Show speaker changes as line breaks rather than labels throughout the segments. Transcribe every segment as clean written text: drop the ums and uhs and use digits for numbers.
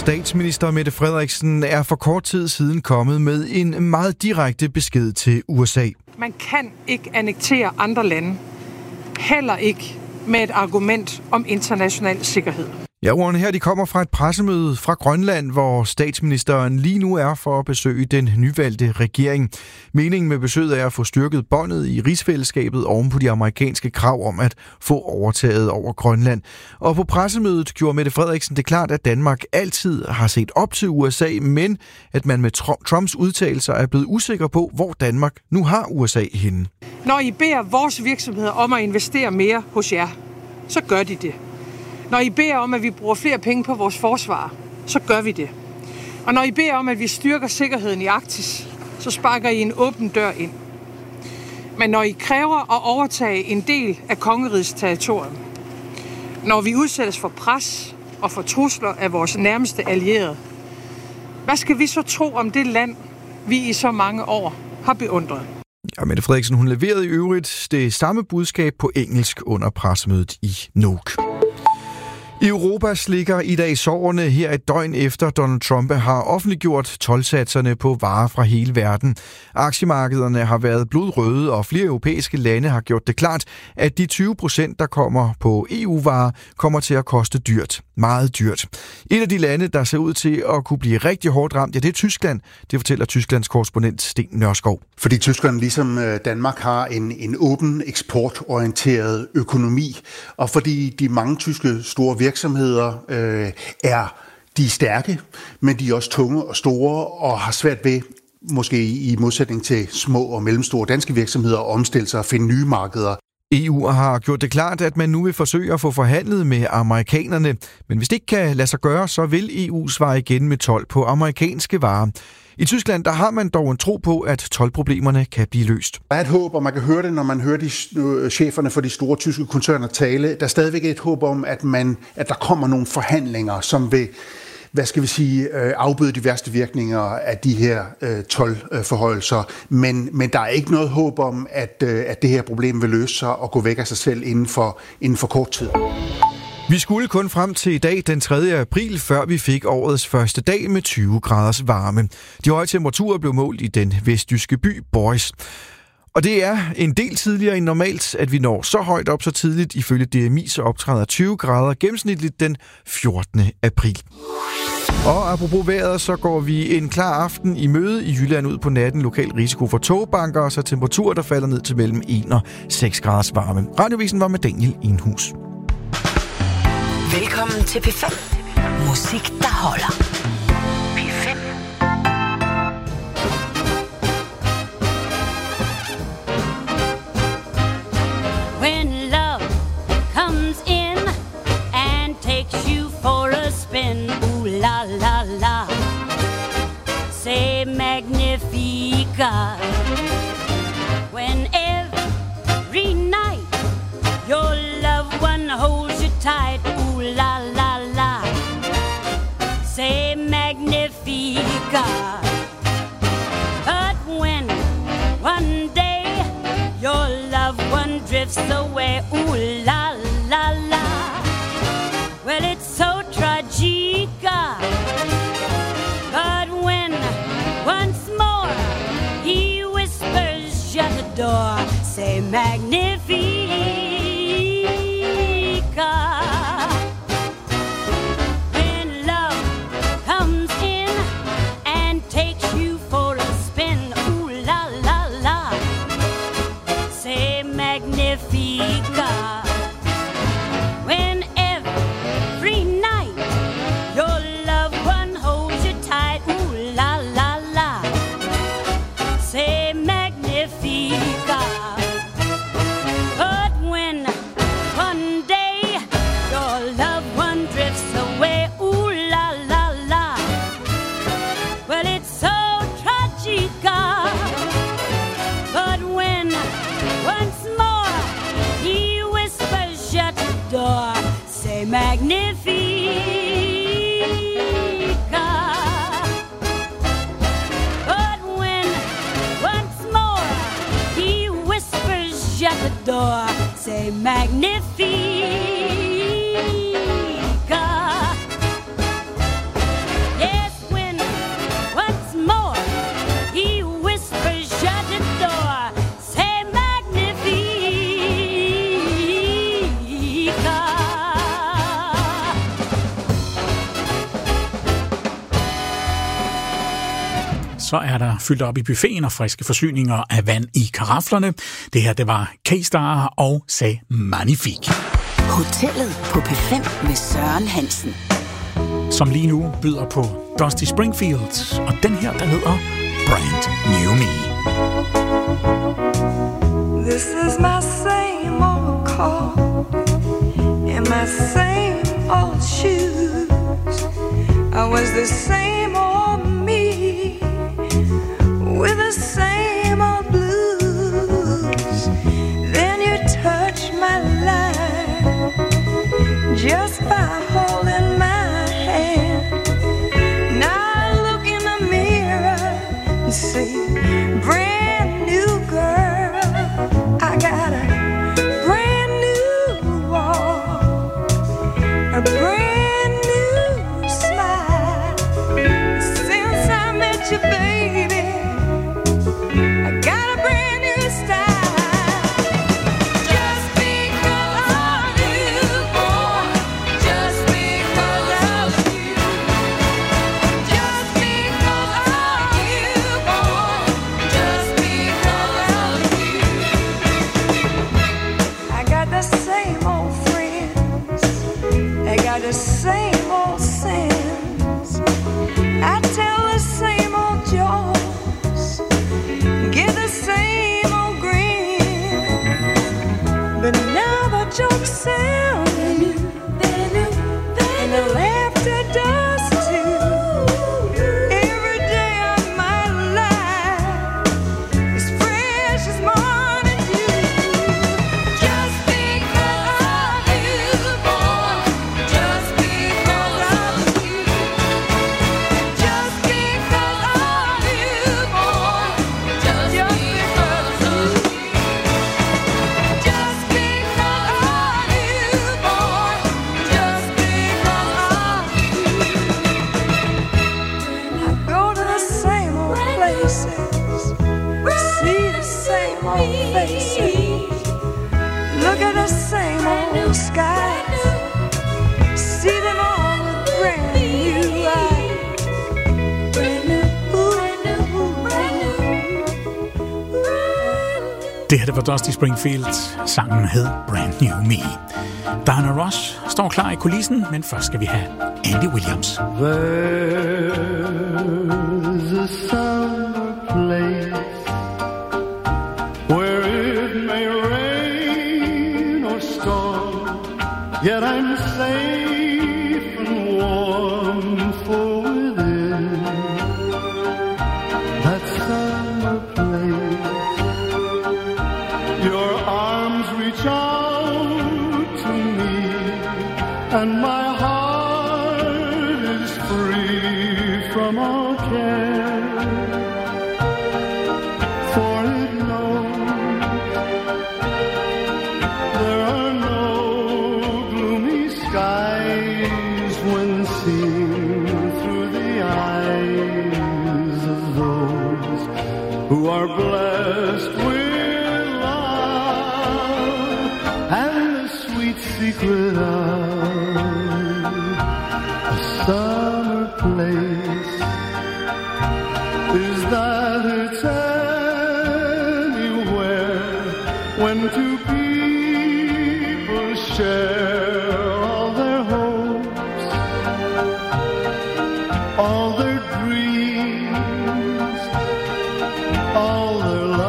Statsminister Mette Frederiksen er for kort tid siden kommet med en meget direkte besked til USA.
Man kan ikke annektere andre lande, heller ikke med et argument om international sikkerhed.
Ja, ordene her de kommer fra et pressemøde fra Grønland, hvor statsministeren lige nu er for at besøge den nyvalgte regering. Meningen med besøget er at få styrket båndet i rigsfællesskabet oven på de amerikanske krav om at få overtaget over Grønland. Og på pressemødet gjorde Mette Frederiksen det klart, at Danmark altid har set op til USA, men at man med Trumps udtalelser er blevet usikker på, hvor Danmark nu har USA henne.
Når I beder vores virksomheder om at investere mere hos jer, så gør de det. Når I beder om, at vi bruger flere penge på vores forsvar, så gør vi det. Og når I beder om, at vi styrker sikkerheden i Arktis, så sparker I en åben dør ind. Men når I kræver at overtage en del af kongerigets territorium, når vi udsættes for pres og for trusler af vores nærmeste allierede, hvad skal vi så tro om det land, vi i så mange år har beundret?
Ja, Mette Frederiksen hun leverede i øvrigt det samme budskab på engelsk under pressemødet i Nuuk. Europa slikker i dag sårene her et døgn efter Donald Trump har offentliggjort toldsatserne på varer fra hele verden. Aktiemarkederne har været blodrøde, og flere europæiske lande har gjort det klart, at de 20%, der kommer på EU-varer, kommer til at koste dyrt. Meget dyrt. Et af de lande, der ser ud til at kunne blive rigtig hårdt ramt, ja, det er Tyskland. Det fortæller Tysklands korrespondent Sten Nørskov.
Fordi Tyskland ligesom Danmark har en åben eksportorienteret økonomi, og fordi de mange tyske store virksomheder de er stærke, men de er også tunge og store og har svært ved, måske i modsætning til små og mellemstore danske virksomheder, at omstille sig og finde nye markeder.
EU har gjort det klart, at man nu vil forsøge at få forhandlet med amerikanerne, men hvis det ikke kan lade sig gøre, så vil EU svare igen med told på amerikanske varer. I Tyskland der har man dog en tro på, at toldproblemerne kan blive løst.
Der er et håb, og man kan høre det, når man hører cheferne for de store tyske koncerner tale. Der er stadigvæk et håb om, at der kommer nogle forhandlinger, som vil afbøde de værste virkninger af de her toldforhøjelser. Men der er ikke noget håb om, at det her problem vil løse sig og gå væk af sig selv inden for kort tid.
Vi skulle kun frem til i dag, den 3. april, før vi fik årets første dag med 20 graders varme. De høje temperaturer blev målt i den vestjyske by Boris. Og det er en del tidligere end normalt, at vi når så højt op så tidligt. Ifølge DMI så optræder 20 grader gennemsnitligt den 14. april. Og apropos vejret, så går vi en klar aften i møde i Jylland ud på natten. Lokal risiko for togbanker og så temperaturer, der falder ned til mellem 1 og 6 graders varme. Radiovisen var med Daniel Enhus.
Velkommen til P5. Musik, der holder. P5.
When love comes in and takes you for a spin, ooh la la la, say magnifica. When every night your loved one holds you tight, ooh la la la, say magnifica. But when one day your loved one drifts away, ooh la la la, well it's so tragica. But when once more he whispers shut the door, say magnifica. When love comes in and takes you for a spin, ooh la la la, say magnifica. When every night your loved one holds you tight, ooh la la la, say magnifica. But when one day your loved one drifts away, ooh la la la, well it's so tragica. But when once more he whispers shut the door, say magnifica. But when once more he whispers shut the door, say magnifica.
så er der fyldt op i buffeten og friske forsyninger af vand i karaflerne. Det her, det var K-Star og C'est Magnifique.
Hotellet på P5 med Søren Hansen.
Som lige nu byder på Dusty Springfield, og den her, der hedder Brand New Me.
This is my same old car and my same old shoes. I was the same old me with the same old blues. Then you touched my life just by holding my hand. Now I look in the mirror and see brand new girl. I got a brand new walk, a brand new smile. Since I met you, baby, I got a brand new style. Just because of you, boy, just because of you. Just because of you, boy, just because of you. I got the same old friends, I got the same old sins. I tell the same old jokes, get the same old grin. But now the jokes sound new, and the laughter does too. Every day of my life is fresh as morning dew. Just because of you, boy, just because of you. Just because of you, boy, just because of you. Just because of you, boy, just because of you. I go to the same old places, see the same old faces, look at the same old skies, see them all with brand new eyes. Brand new, brand new.
Det her, det var Dusty Springfield. Sangen hed Brand New Me. Diana Ross står klar i kulissen, men først skal vi have Andy Williams.
There's a summer place where it may rain or storm, yet I'm safe and warm, for within that summer place your arms reach out to me, and my heart is free from all care, for it knows there are no gloomy skies when seen through the eyes of those who are blessed with love and the sweet secret of a summer place is that it's anywhere when two people share all their hopes, all their dreams, all their love.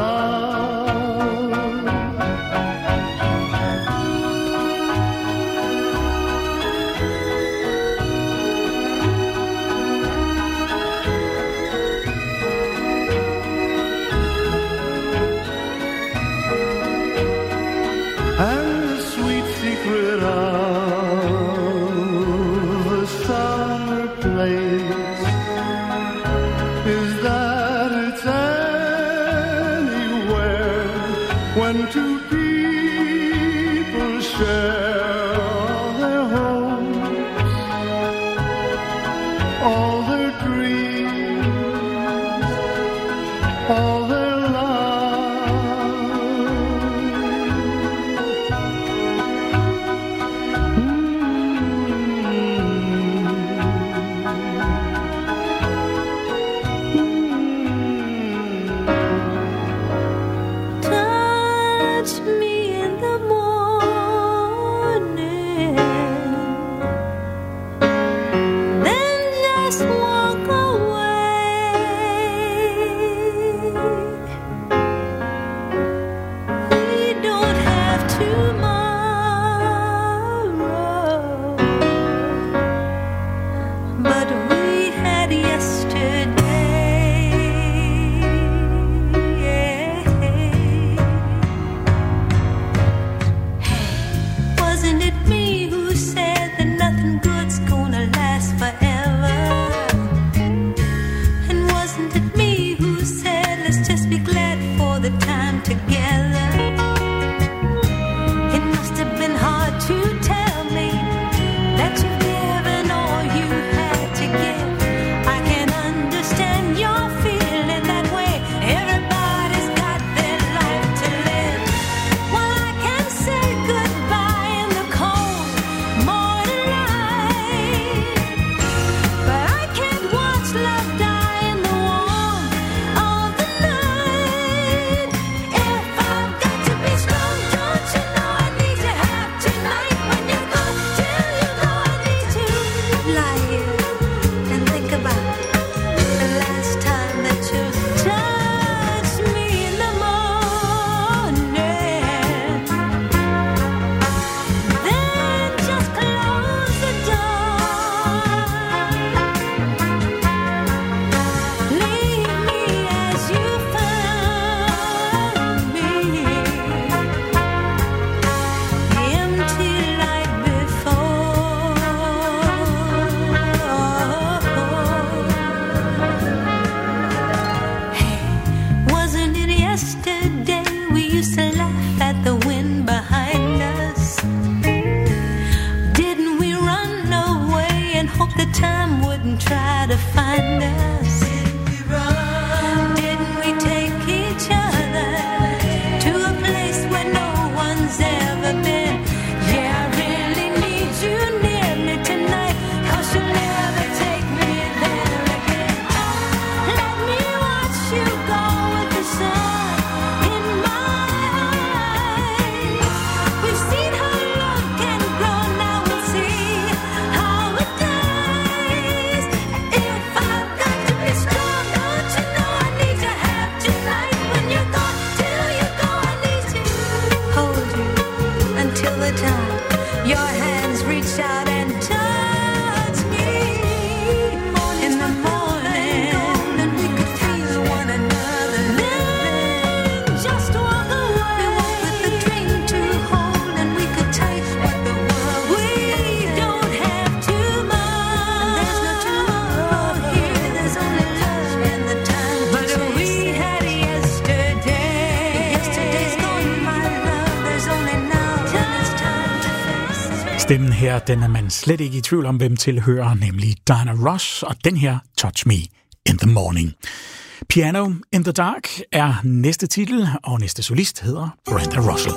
Stemmen her, den er man slet ikke i tvivl om, hvem tilhører, nemlig Diana Ross, og den her Touch Me in the Morning. Piano in the Dark er næste titel, og næste solist hedder Brenda Russell.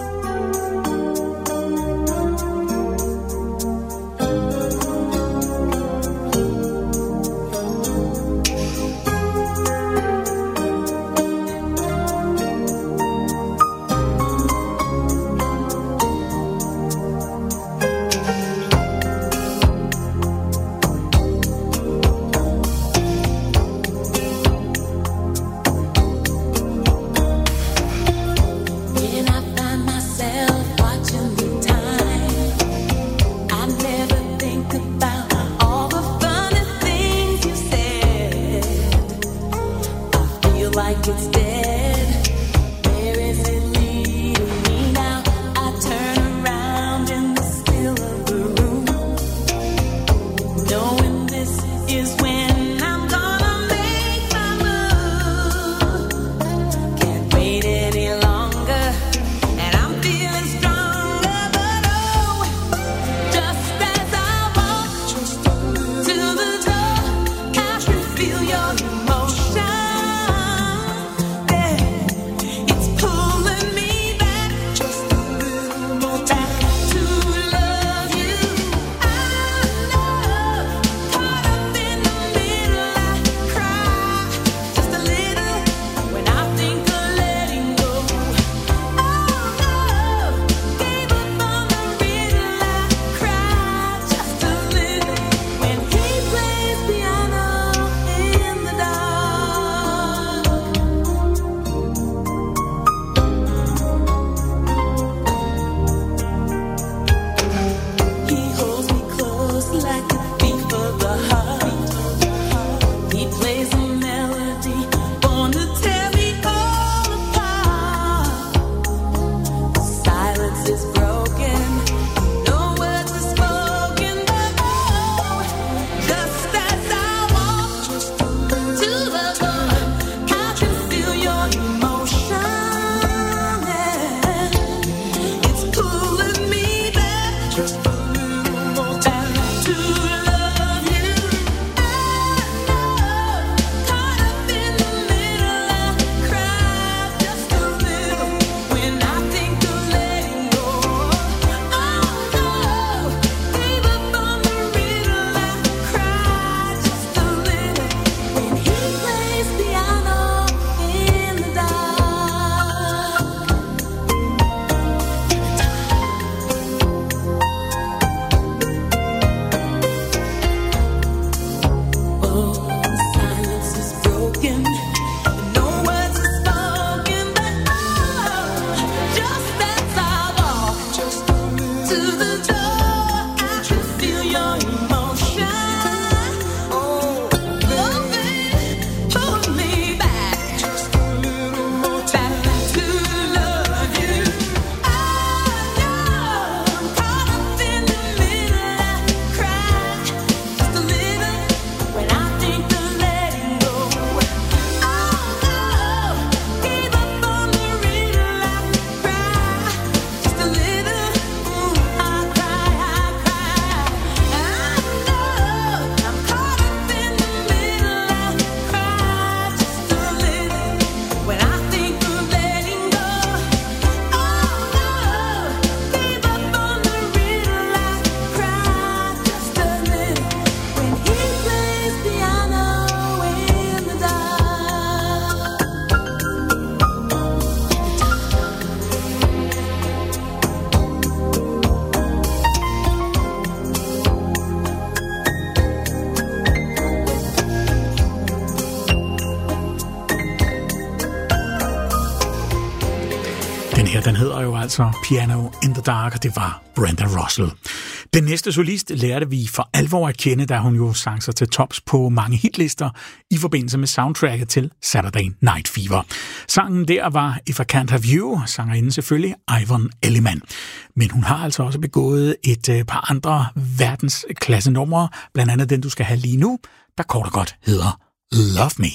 Den hedder jo altså Piano in the Dark, og det var Brenda Russell. Den næste solist lærte vi for alvor at kende, da hun jo sang sig til tops på mange hitlister i forbindelse med soundtracket til Saturday Night Fever. Sangen der var If I Can't Have You, sangerinden selvfølgelig Yvonne Elliman. Men hun har altså også begået et par andre verdensklasse numre, blandt andet den, du skal have lige nu, der kort og godt hedder Love Me.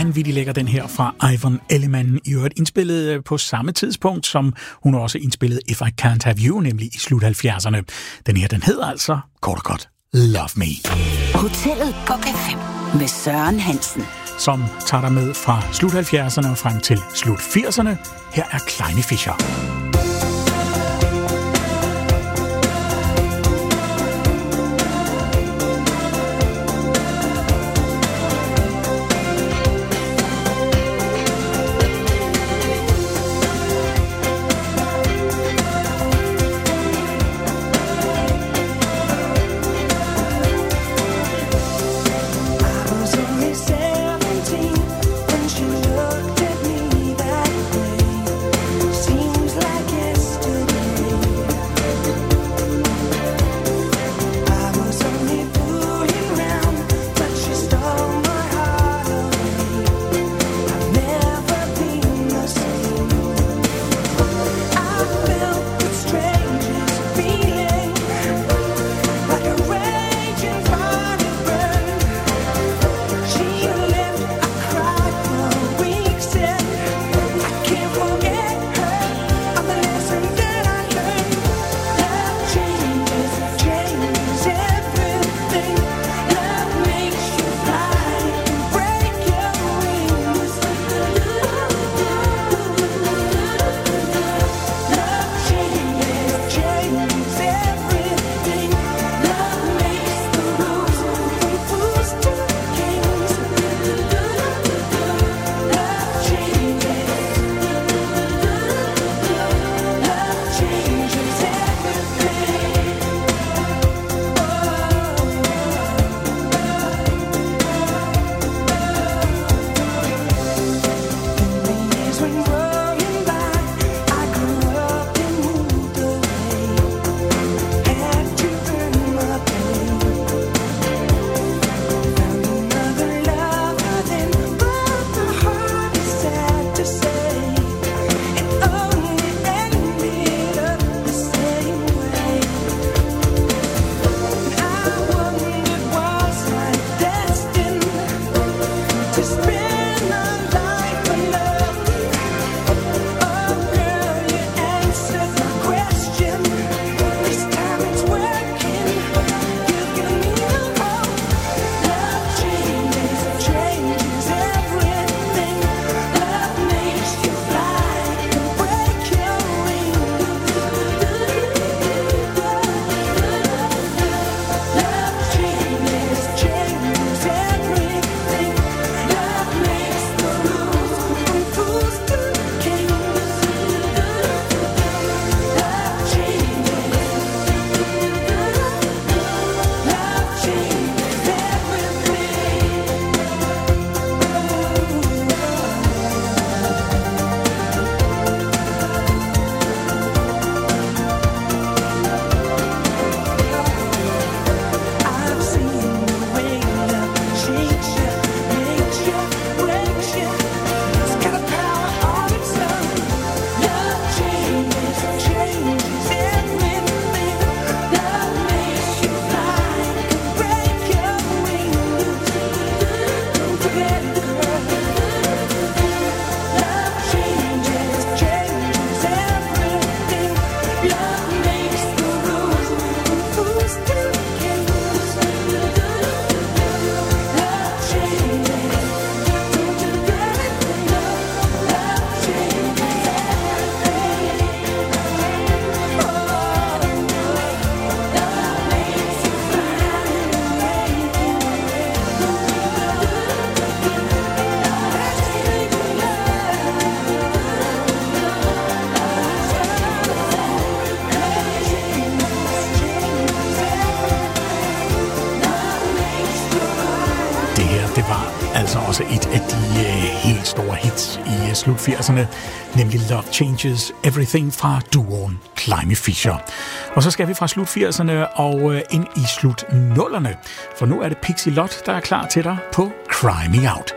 vanvittigt lækker den her fra Ivan Elliman, i øvrigt indspillet på samme tidspunkt, som hun også indspillede If I Can't Have You, nemlig i slut 70'erne. Den her, den hedder altså kort og godt Love Me.
Hotellet på P5 med Søren Hansen,
som tager dig med fra slut 70'erne og frem til slut 80'erne. Her er Kleine Fischer. altså også et af de helt store hits i slut 80'erne, nemlig Love Changes Everything fra duoen Kleine Fischer. Og så skal vi fra slut 80'erne og ind i slut 0'erne, for nu er det Pixie Lott, der er klar til dig på Cry Me Out.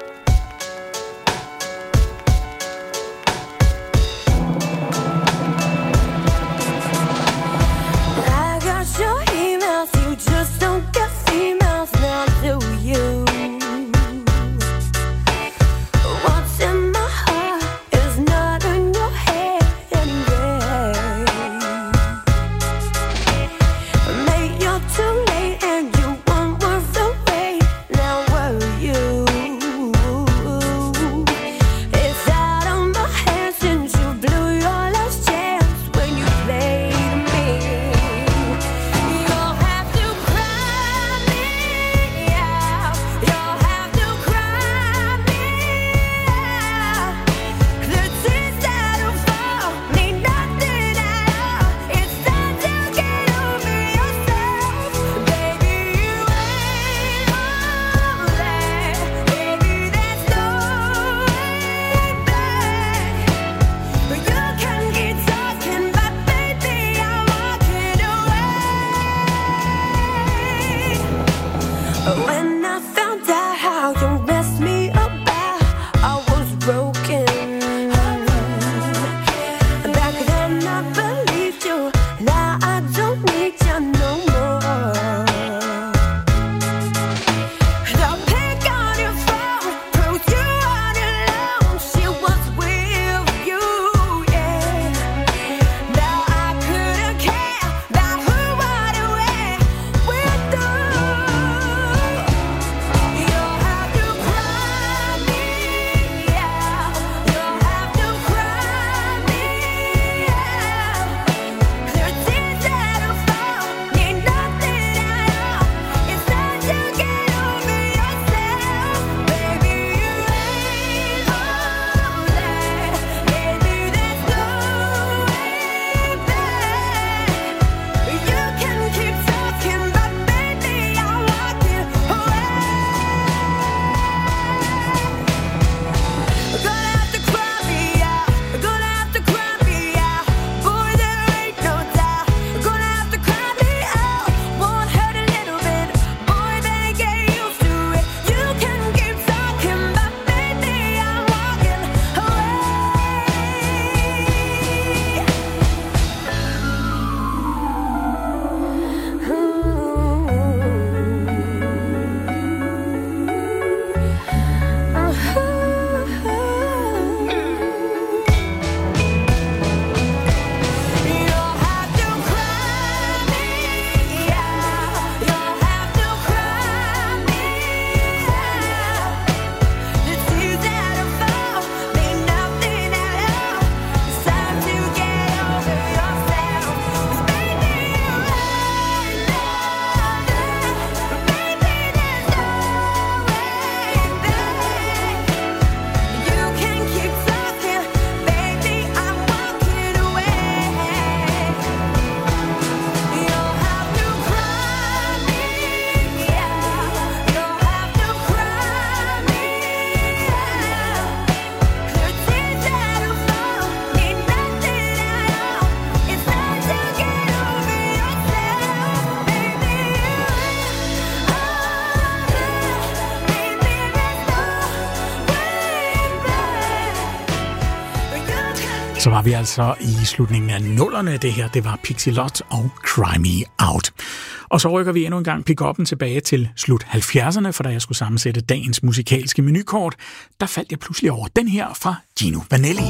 Så var vi altså i slutningen af 00'erne. Det her, det var Pixie Lott og Cry Me Out. Og så rykker vi endnu en gang pick-up'en tilbage til slut 70'erne, for da jeg skulle sammensætte dagens musikalske menukort, der faldt jeg pludselig over den her fra Gino Vanelli.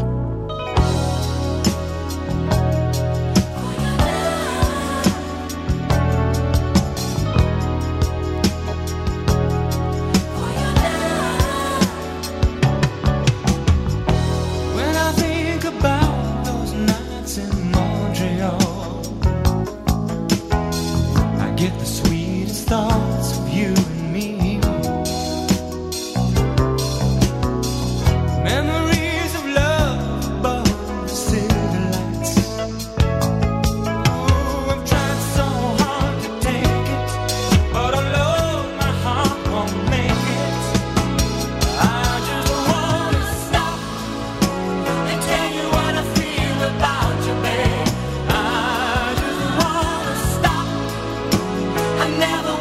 Thoughts of you and me, memories of love above the city lights. Ooh, I've tried so hard to take it, but alone my heart won't make it. I just wanna stop and tell you what I feel about you, babe. I just wanna stop. I never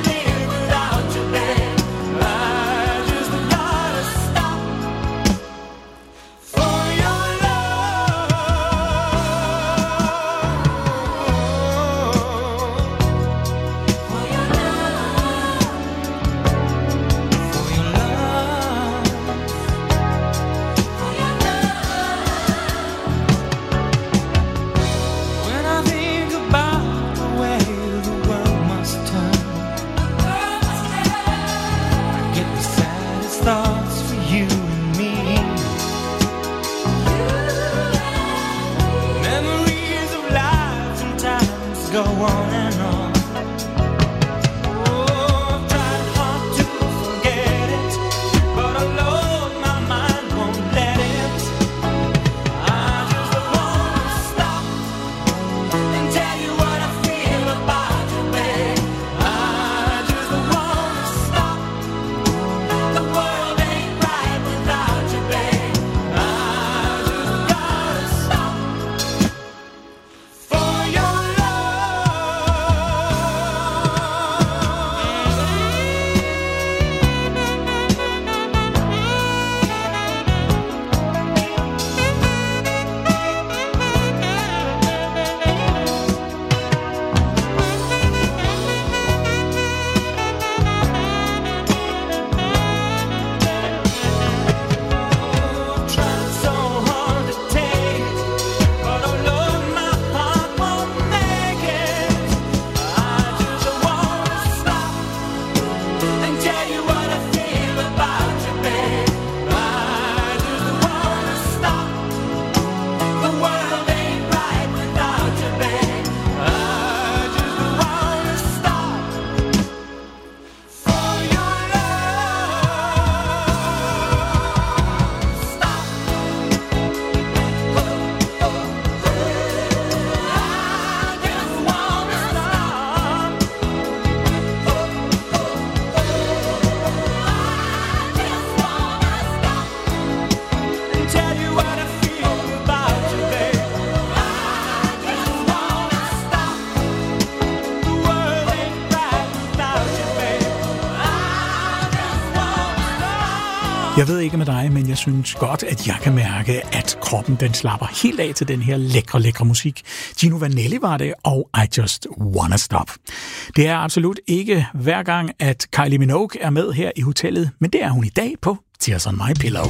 Jeg ved ikke med dig, men jeg synes godt, at jeg kan mærke, at kroppen den slapper helt af til den her lækre musik. Gino Vanelli var det, og I Just Wanna Stop. Det er absolut ikke hver gang, at Kylie Minogue er med her i hotellet, men det er hun i dag på Tears on My Pillow.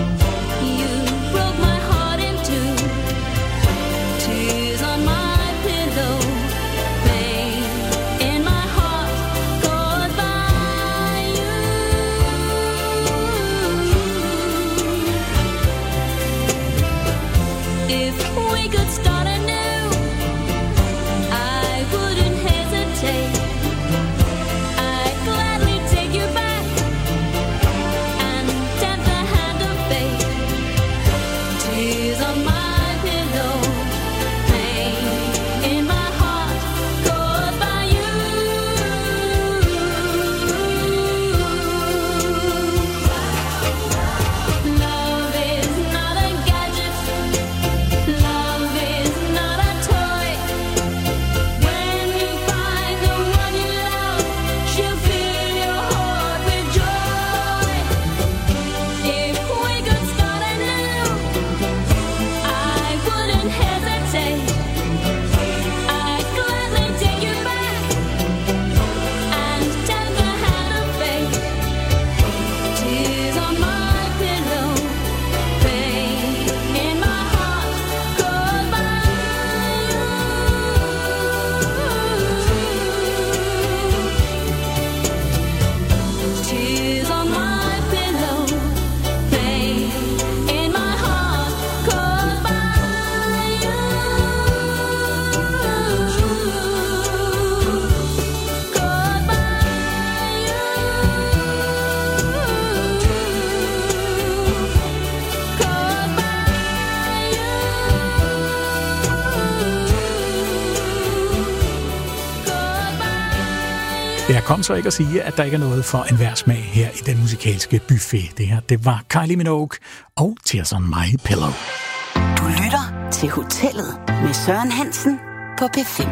Tears on my pillow.
Jeg kom så ikke at sige, at der ikke er noget for enhver smag her i den musikalske buffet. Det her, det var Kylie Minogue og Tears on My Pillow.
Du lytter til Hotellet med Søren Hansen på P5.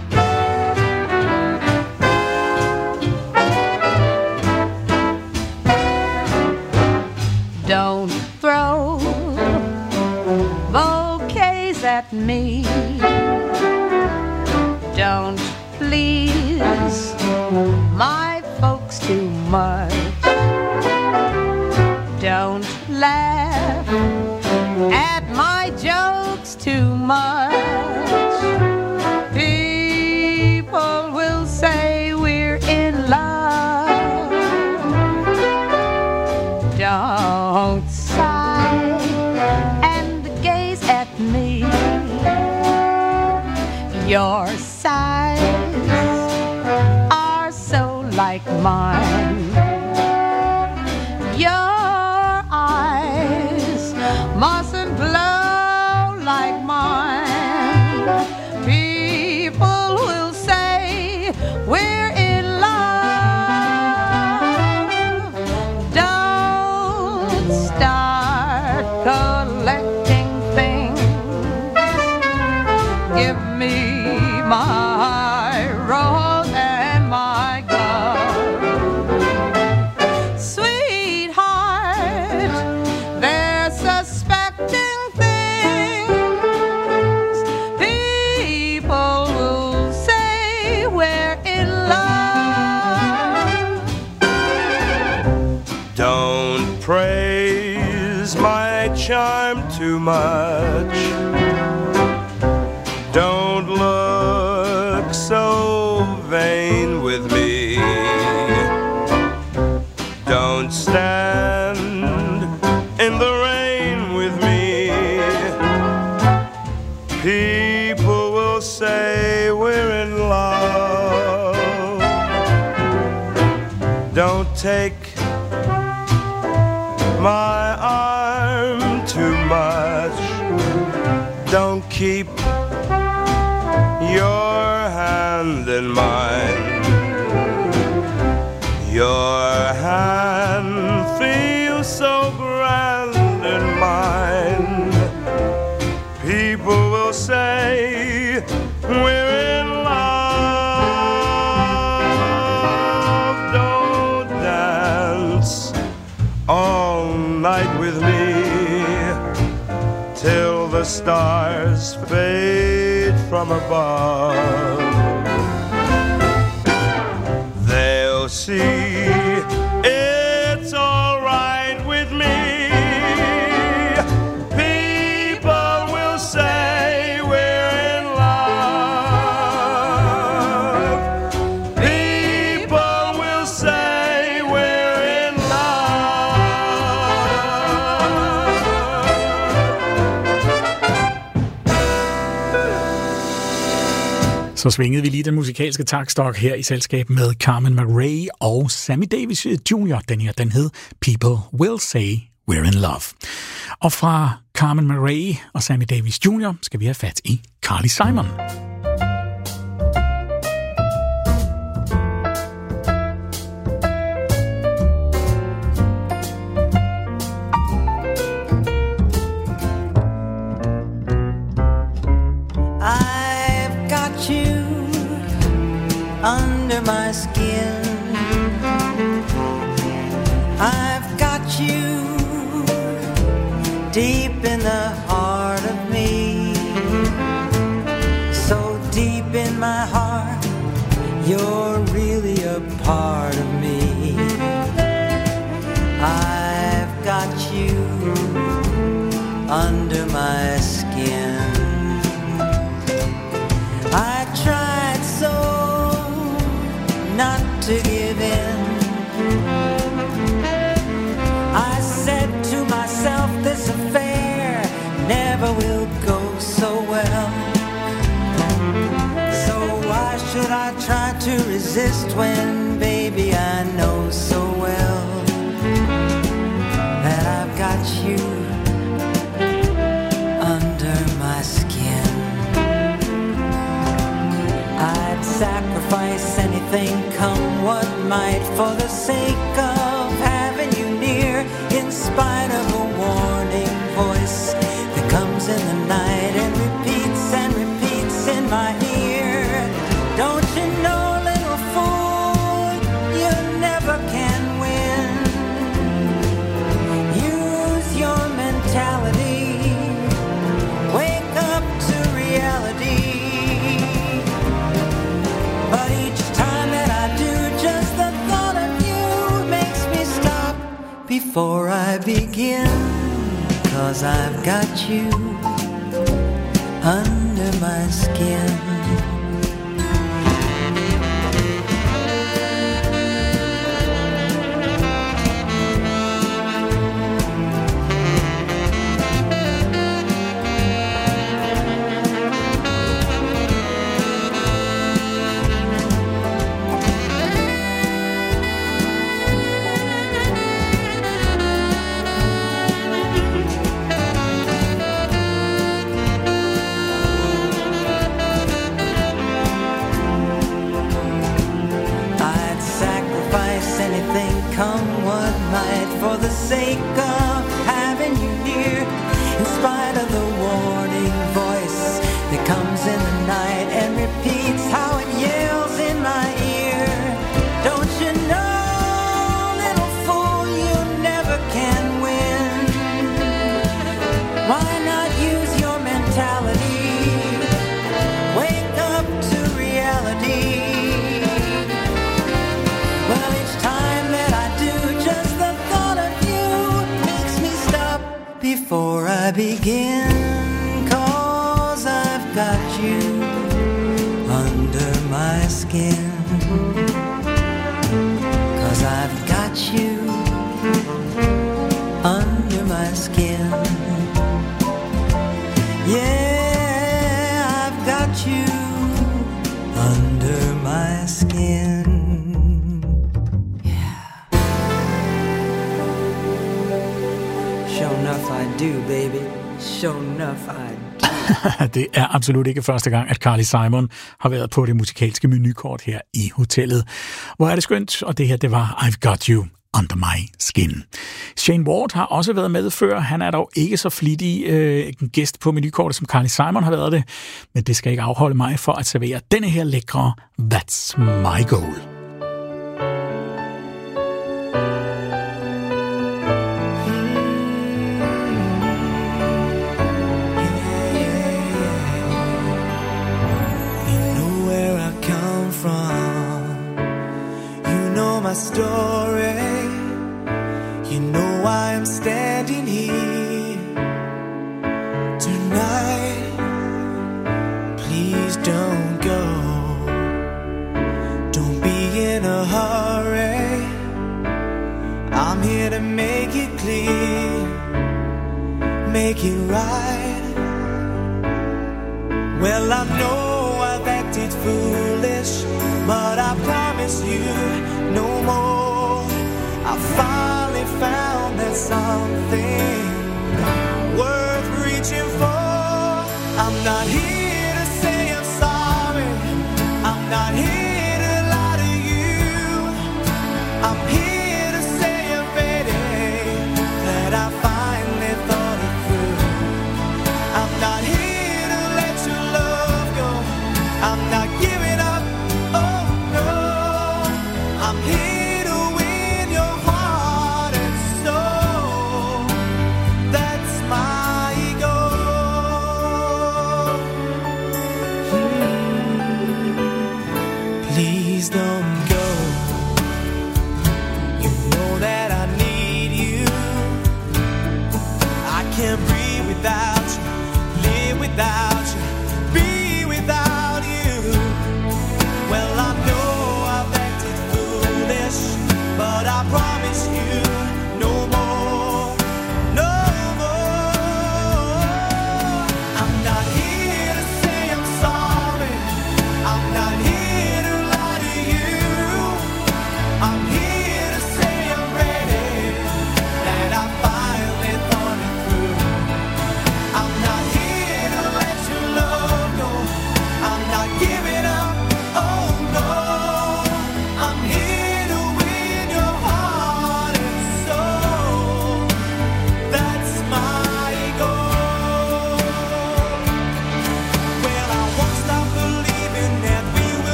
Don't throw bouquets at me. Don't please my folks too much. Don't laugh at my jokes too much. People will say we're in love. Don't sigh and gaze at me. Your sighs are so like mine. Your eyes mustn't glow like mine. People will say we're in love. Don't start collecting things. Give me my rose and my glove. Sweetheart, they're suspecting things. People will say we're in love.
Don't praise my charm too much. Don't look so vain with me. Don't stand in the rain with me. People will say we're in love. Don't take my arm too much. Don't keep your hand in mine. Your hand feels so grand in mine. People will say we're in love. Don't dance all night with me till the stars fade from above. They'll see it's all right with me. People will say we're in love. People will say we're in
Så svingede vi lige den musikalske takstok her i selskab med Carmen McRae og Sammy Davis Jr. Den her, den hed People Will Say We're in Love. Og fra Carmen McRae og Sammy Davis Jr. skal vi have fat i Carly Simon.
Under my skin, I've got you deep in the heart of me, so deep in my heart, you're really a part of me. I've got you under my skin. I tried so not to give in. I said to myself, this affair never will go so well. So why should I try to resist when, baby, I know so well that I've got you under my skin. I'd sacrifice anything anything come what might, for the sake of having you near, in spite of a warning voice that comes in the night and repeats in my ear. Don't you know, little fool, you never can win. Use your mentality, wake up to reality. But each time that I do, just the thought of you makes me stop before I begin. 'Cause I've got you under my skin. Come what might, for the sake of having you near, in spite of the warning voice that comes in the night and repeats how it yells in my ear. Don't you know, little fool, you never can win. Why not use your mentality? Wake up to reality. Well, each time that I do, just the thought of you makes me stop before I begin. 'Cause I've got you under my skin. 'Cause I've got you under my skin. Yeah, I've got you under my skin. Sure enough I do, baby. Sure enough I do.
Det er absolut ikke første gang, at Carly Simon har været på det musikalske menukort her i hotellet. Hvor er det skønt, og det her, det var I've Got You Under My Skin. Shane Ward har også været med før. Han er dog ikke så flittig en gæst på menukortet, som Carly Simon har været det. Men det skal ikke afholde mig for at servere denne her lækre That's My Goal.
My story, you know why I'm standing here tonight. Please don't go, don't be in a hurry. I'm here to make it clear, make it right. Well, I know I've acted foolish, but I promise you no more. I finally found there's something worth reaching for. I'm not here to say I'm sorry, I'm not here to lie to you. I'm here to say I'm ready, that I finally thought it through. I'm not here to let your love go, I'm not giving up. Oh no, I'm here to win your heart and soul. That's my goal. Please don't go. You know that I need you. I can't breathe without you, live without you, be without you. Well, I know I've acted foolish,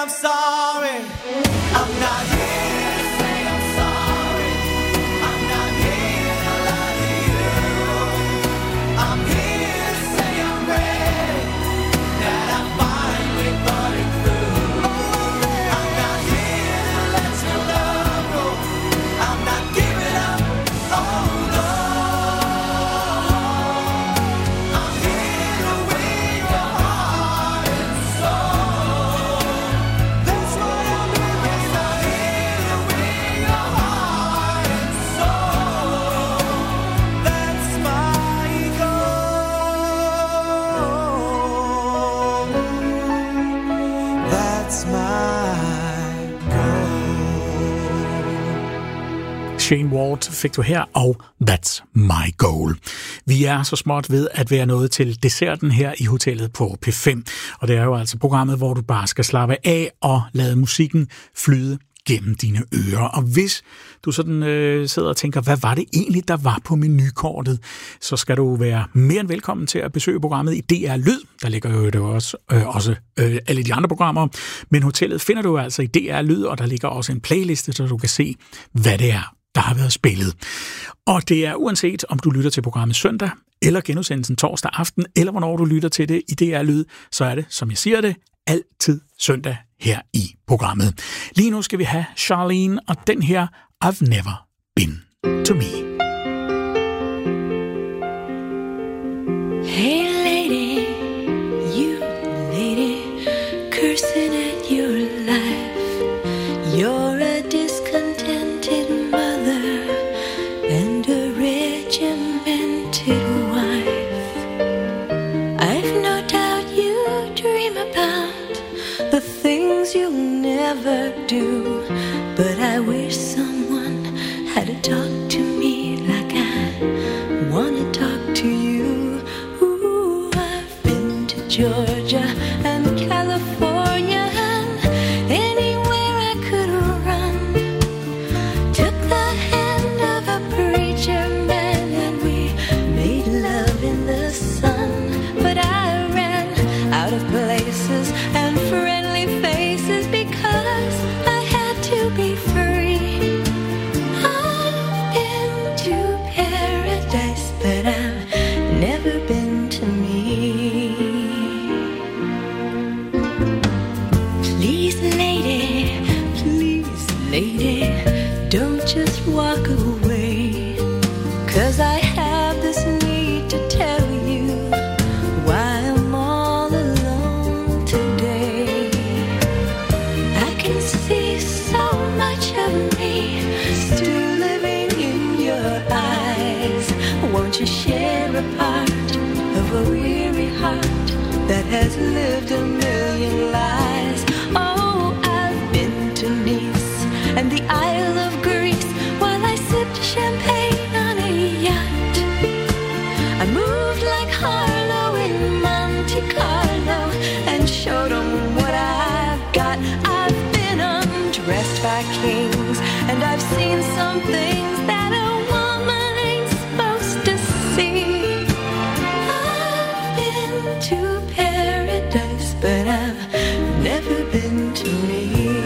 I'm sorry. I'm not here to say I'm sorry. I'm not here to lie to you. I'm here to say I'm ready, that I finally thought it through. I'm not here to let your love go. I'm not giving up. Oh no. I'm here to win your heart and soul. That's what I'm doing. Yes, I'm here to win your heart and soul. That's my goal. That's my goal.
Shane Ward fik du her, og That's My Goal. Vi er så småt ved at være nået til desserten her i hotellet på P5, og det er jo altså programmet, hvor du bare skal slappe af og lade musikken flyde gennem dine ører. Og hvis du sådan sidder og tænker, hvad var det egentlig, der var på menukortet, så skal du være mere end velkommen til at besøge programmet i DR Lyd. Der ligger jo det også alle de andre programmer, men hotellet finder du altså i DR Lyd, og der ligger også en playliste, så du kan se, hvad det er, der har været spillet. Og det er uanset, om du lytter til programmet søndag, eller genudsendelsen torsdag aften, eller hvornår du lytter til det i DR Lyd, så er det, som jeg siger det, altid søndag her i programmet. Lige nu skal vi have Charlene og den her I've Never Been to Me.
Hey lady, you lady, cursing at your life. You're a discontented mother and a regimented wife. I've no doubt you dream about the things you'll never do, but I wish someone had to talk to me like I wanna talk to you. Ooh, I've been to Georgia and California and anywhere I could run. Took the hand of a preacher man and we made love in the sun. But I ran out of places and friendly faces because I had to be free. I've been to paradise, but I've never been to me. Please, lady, don't just walk away, 'cause I have this need to tell you why I'm all alone today. I can see so much of me still living in your eyes. Won't you share a part of a weary heart that has lived a million lives? Oh, I've been to Nice and the Isle of Greece while I sipped champagne on a yacht. I moved like Harlow in Monte Carlo and showed them what I've got. I've been undressed by kings and I've seen some things that a woman ain't supposed to see. I've been to paradise, but I've never been to me.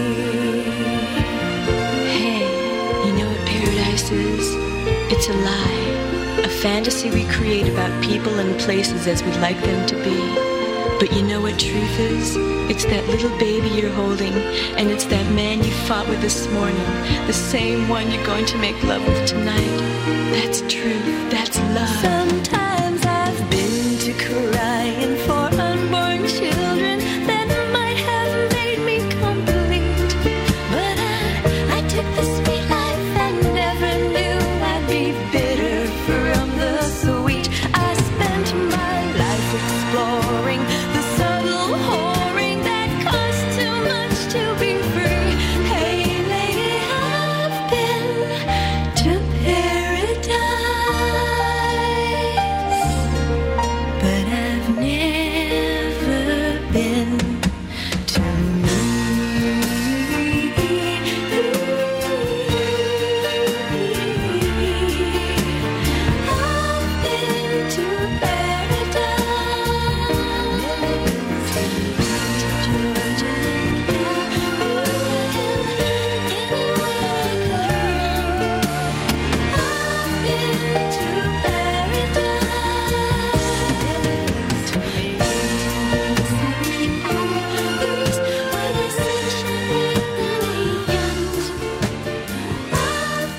Hey, you know what paradise is? It's a lie, a fantasy we create about people and places as we'd like them to be. But you know what truth is? It's that little baby you're holding, and it's that man you fought with this morning, the same one you're going to make love with tonight. That's truth, that's love. Sometimes I've been to crying for unborn children that might have made me complete. But I took the sweet life and never knew I'd be bitter from the sweet. I spent my life exploring the subtle whoring that costs too much to be free. Hey lady, I've been to paradise.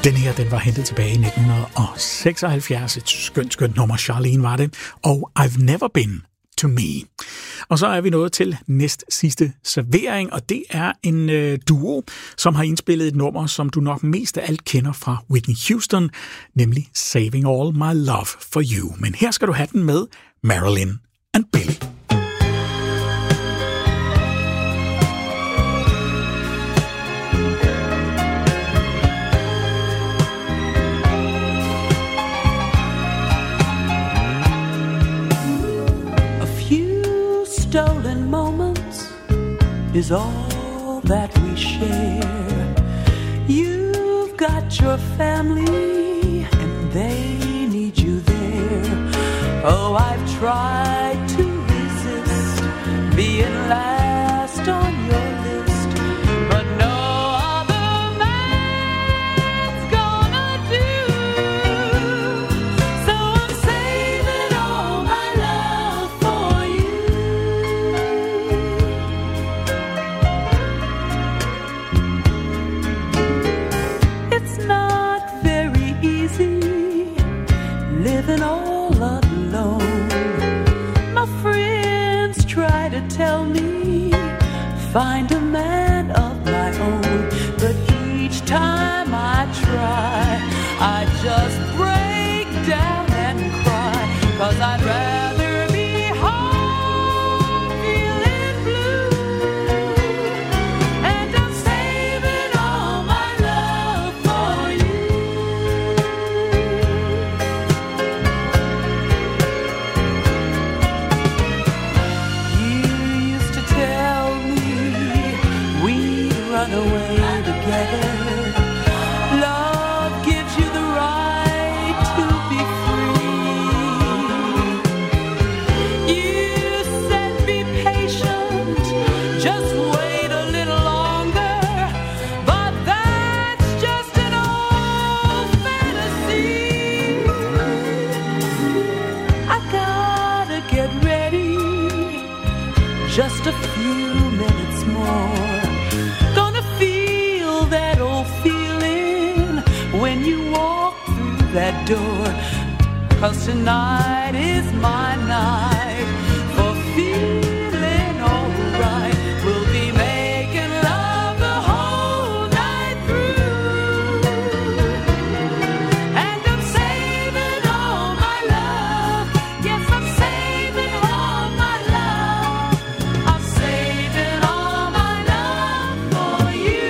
Den her, den var hentet tilbage i 1976. Et skønt nummer. Charlene var det. Og I've Never Been to Me. Og så er vi nået til næst sidste servering, og det er en duo, som har indspillet et nummer, som du nok mest af alt kender fra Whitney Houston, nemlig Saving All My Love for You. Men her skal du have den med Marilyn and Billy.
Stolen moments is all that we share. You've got your family and they need you there. Oh, I've tried to resist being last on your list, but no other man's gonna do. So I'm saving all my love for you. It's not very easy living all alone. My friends try to tell me, find a man of my own, but each time I try, I just break down and cry, 'cause I'd rather be home feeling blue, and I'm saving all my love for you. You used to tell me we'd run away together. Love gives you the right to be free. You said be patient, just wait a little longer, but that's just an old fantasy. I gotta get ready, just a few minutes more. Gonna feel that old feeling when you walk through that door, 'cause tonight is my night for feeling alright. We'll be making love the whole night through, and I'm saving all my love. Yes, I'm saving all my love. I'm saving all my love for you.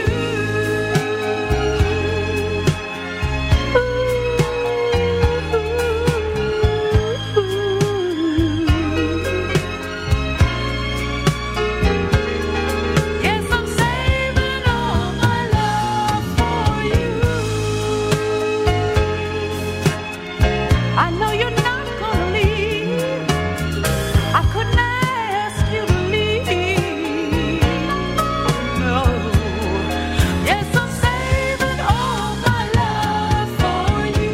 Yes, I'm saving all my love for you. I know you're not gonna leave. I couldn't ask you to leave. No. Yes, I'm saving all my love for you.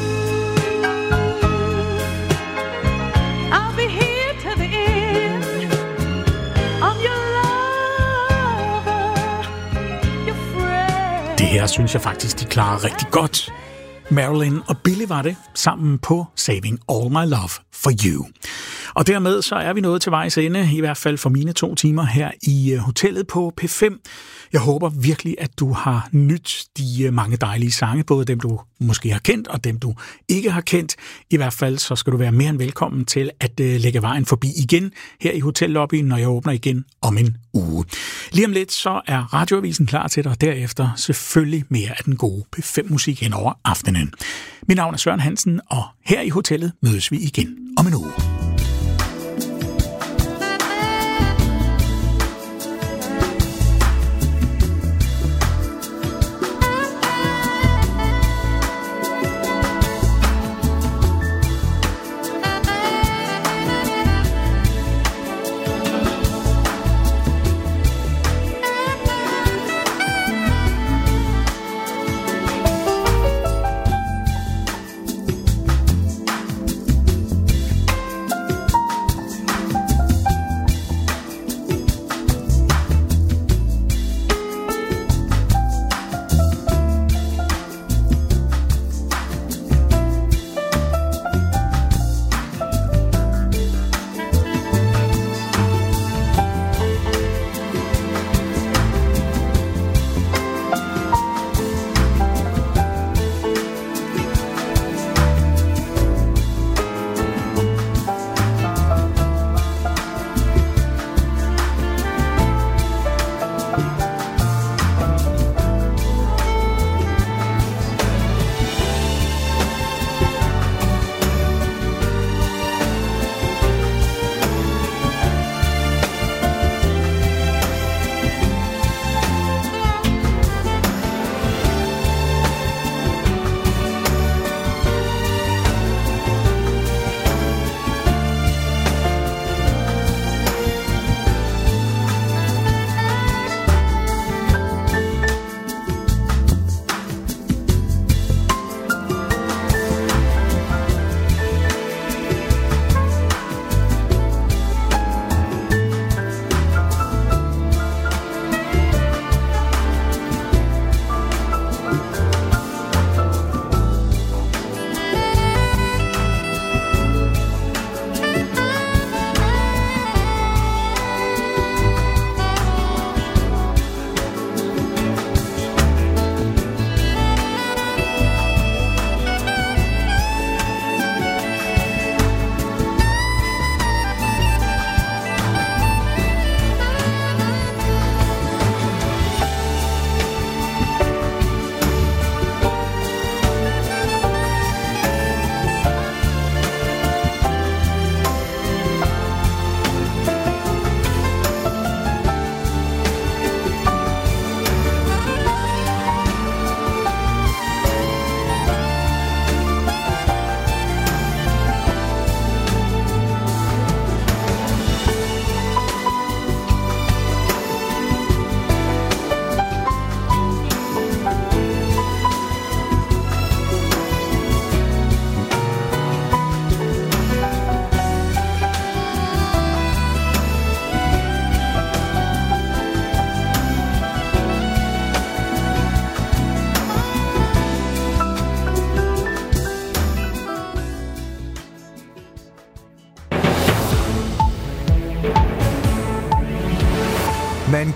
I'll be here to the end. I'm your lover, your friend.
Det her synes jeg faktisk, de klarer rigtig godt. Marilyn og Billy var det, sammen på Saving All My Love for You. Og dermed så er vi nået til vejs ende, i hvert fald for mine 2 timer her i hotellet på P5. Jeg håber virkelig, at du har nydt de mange dejlige sange, både dem du måske har kendt og dem du ikke har kendt. I hvert fald så skal du være mere end velkommen til at lægge vejen forbi igen her i hotellobbyen, når jeg åbner igen om en uge. Lige om lidt så er Radioavisen klar til dig, og derefter selvfølgelig mere af den gode P5-musik hen over aftenen. Mit navn er Søren Hansen, og her i hotellet mødes vi igen om en uge.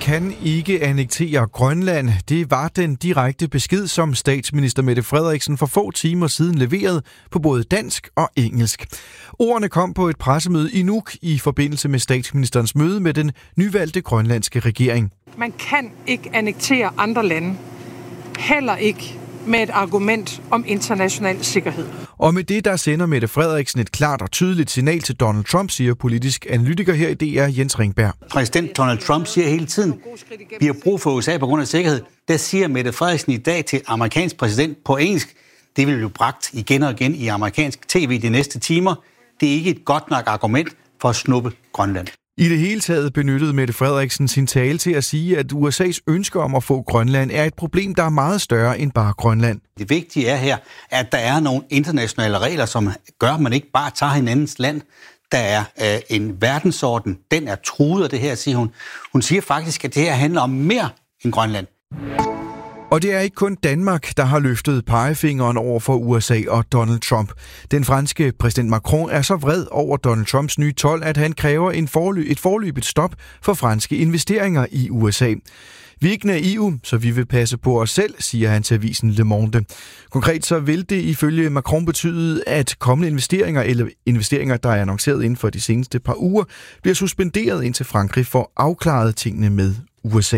kan ikke annektere Grønland. Det var den direkte besked, som statsminister Mette Frederiksen for få timer siden leverede på både dansk og engelsk. Ordene kom på et pressemøde i Nuuk i forbindelse med statsministerens møde med den nyvalgte grønlandske regering.
Man kan ikke annektere andre lande. Heller ikke med et argument om international sikkerhed.
Og med det, der sender Mette Frederiksen et klart og tydeligt signal til Donald Trump, siger politisk analytiker her i DR, Jens Ringberg.
Præsident Donald Trump siger hele tiden, vi har brug for USA på grund af sikkerhed. Der siger Mette Frederiksen i dag til amerikansk præsident på engelsk, det vil blive bragt igen og igen i amerikansk tv de næste timer. Det er ikke et godt nok argument for at snuppe Grønland.
I det hele taget benyttede Mette Frederiksen sin tale til at sige, at USA's ønske om at få Grønland er et problem, der er meget større end bare Grønland.
Det vigtige er her, at der er nogle internationale regler, som gør, at man ikke bare tager hinandens land. Der er en verdensorden, den er truet af det her, siger hun. Hun siger faktisk, at det her handler om mere end Grønland.
Og det er ikke kun Danmark, der har løftet pegefingeren over for USA og Donald Trump. Den franske præsident Macron er så vred over Donald Trumps nye told, at han kræver et foreløbigt stop for franske investeringer i USA. Vi er ikke naive, så vi vil passe på os selv, siger han til avisen Le Monde. Konkret så vil det ifølge Macron betyde, at kommende investeringer eller investeringer, der er annonceret inden for de seneste par uger, bliver suspenderet indtil Frankrig får afklaret tingene med USA.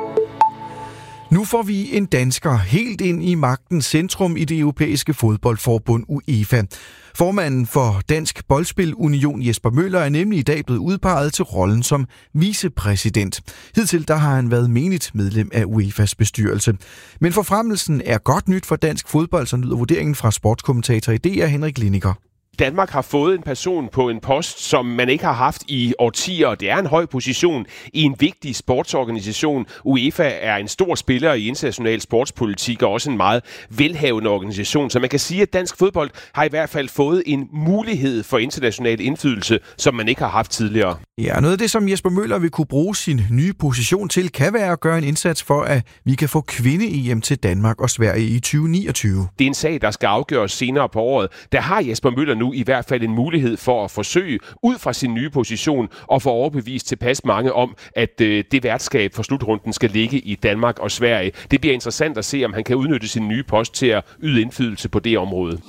Nu får vi en dansker helt ind i magtens centrum i det europæiske fodboldforbund UEFA. Formanden for Dansk Boldspil Union Jesper Møller er nemlig i dag blevet udpeget til rollen som vicepræsident. Hidtil der har han været menigt medlem af UEFA's bestyrelse. Men forfremmelsen er godt nyt for dansk fodbold, som lyder vurderingen fra sportskommentator i DR Henrik Lineker.
Danmark har fået en person på en post, som man ikke har haft i årtier. Det er en høj position i en vigtig sportsorganisation. UEFA er en stor spiller i international sportspolitik og også en meget velhavende organisation. Så man kan sige, at dansk fodbold har i hvert fald fået en mulighed for international indflydelse, som man ikke har haft tidligere.
Ja, noget af det, som Jesper Møller vil kunne bruge sin nye position til, kan være at gøre en indsats for, at vi kan få kvinde-EM til Danmark og Sverige i 2029.
Det er en sag, der skal afgøres senere på året. Der har Jesper Møller nu i hvert fald en mulighed for at forsøge ud fra sin nye position og få overbevist tilpas mange om, at det værtskab for slutrunden skal ligge i Danmark og Sverige. Det bliver interessant at se, om han kan udnytte sin nye post til at yde indflydelse på det område.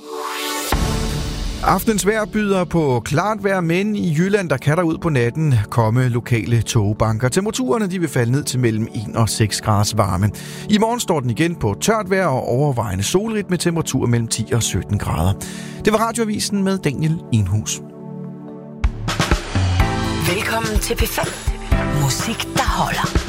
Aftens vejr byder på klart vejr, men i Jylland der kan der ud på natten komme lokale tågebanker. Temperaturerne de vil falde ned til mellem 1 og 6 graders varme. I morgen står den igen på tørt vejr og overvejende solrigt med temperatur mellem 10 og 17 grader. Det var Radioavisen med Daniel Enhus.
Velkommen til P5. Musik, der holder.